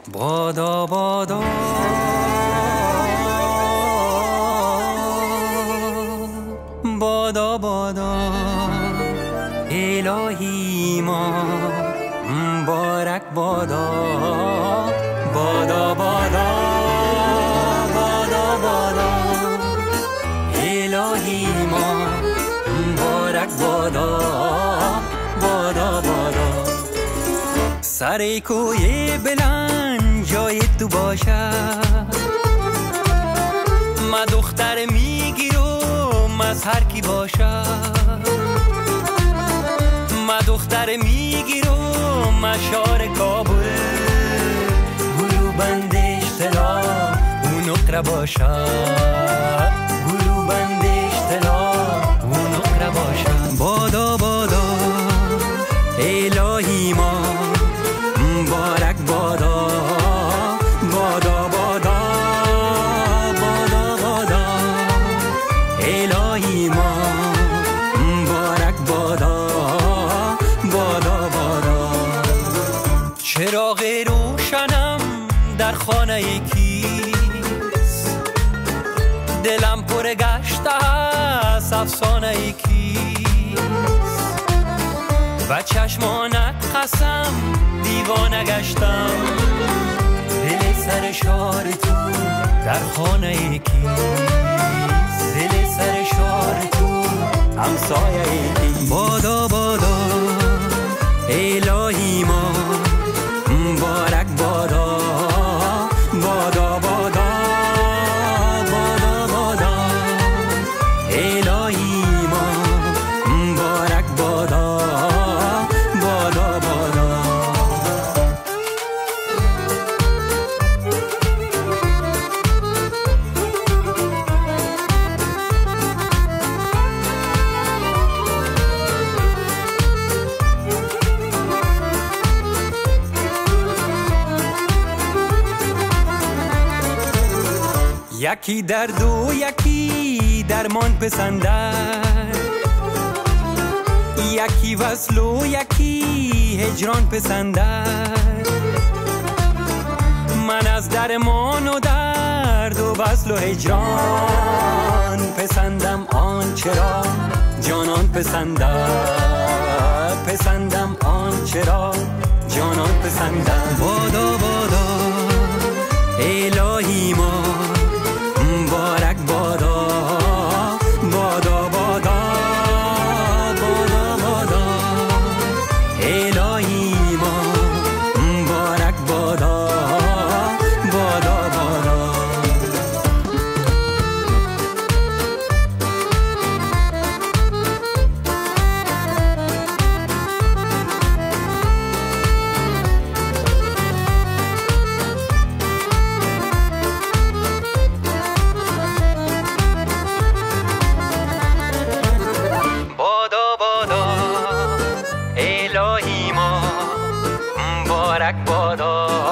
بادا بادا بادا بادا الهی ما مبارک بادا بادا بادا بادا بادا الهی ما مبارک بادا بادا بادا سر کوی بلند جای تو باشد ما دختر میگیرم از هر کی باشد ما دختر میگیرم از شهر کابل گلو بندش طلا اون نقره باشد گلو بندش طلا اون نقره باشد بادا بادا الهی ما مبارک بادا بادا بادا بادا بادا الهی ما مبارک بادا بادا بادا چراغ روشنم در خانه کیست دلم پر گشته است افسانه کیست و چشمانت قسم دیوانه گشتم دل سر شار تو در خانه کیست دل سر شار تو همسایه کیست بادا بادا الهی ما مبارک بادا بادا بادا بادا بادا الهی ما مبارک بادا بادا بادا یکی درد و یکی درمان پسندد یکی وصل و یکی هجران پسندد من از درمان و درد و وصل و هجران پسندم آنچه را جانان پسندد پسندم آنچه را جانان پسندد بادا بادا الهی ما مبارک بادا بادا بادا بادا بادا الهی ما مبارک بادا بادا بادا الهی ما مبارک بادا